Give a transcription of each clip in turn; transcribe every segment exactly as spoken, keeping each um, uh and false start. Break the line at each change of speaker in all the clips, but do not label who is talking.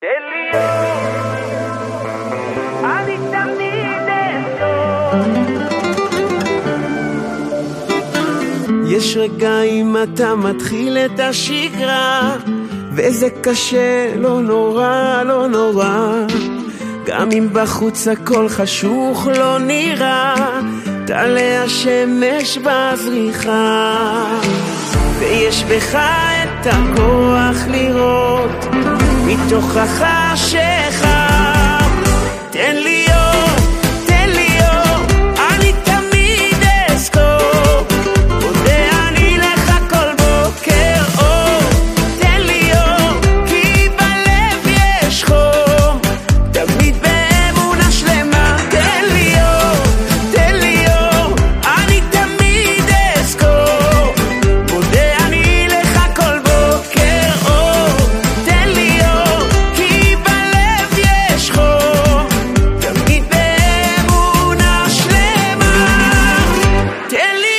אני תמיד אזכור.
יש רגעים אתה מתחיל את השגרה וזה קשה, לא נורא, לא נורא, גם אם בחוץ הכל חשוך לא נראה, תעלה השמש בזריחה ויש בך את הכוח לראות מתוך החשיכה. תן לי אור, תן לי אור, אני תמיד אזכור, מודה אני לך כל בוקר אור. תן לי אור, כי בלב יש חום, תמיד באמונה שלמה. תן לי אור, תן לי אור, אני תמיד אזכור, מודה אני לך כל בוקר אור. תן לי אור, כי בלב יש חום, תמיד באמונה שלמה. תן לי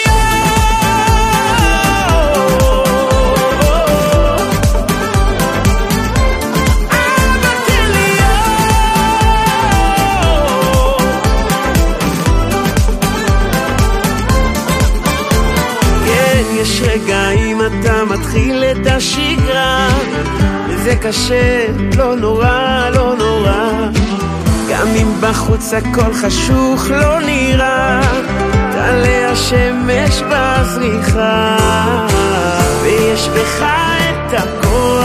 יש רגעים אתה מתחיל את השגרה וזה קשה, לא נורא, לא נורא, גם אם בחוץ הכל חשוך לא נראה, תעלה השמש בזריחה ויש בך את הכוח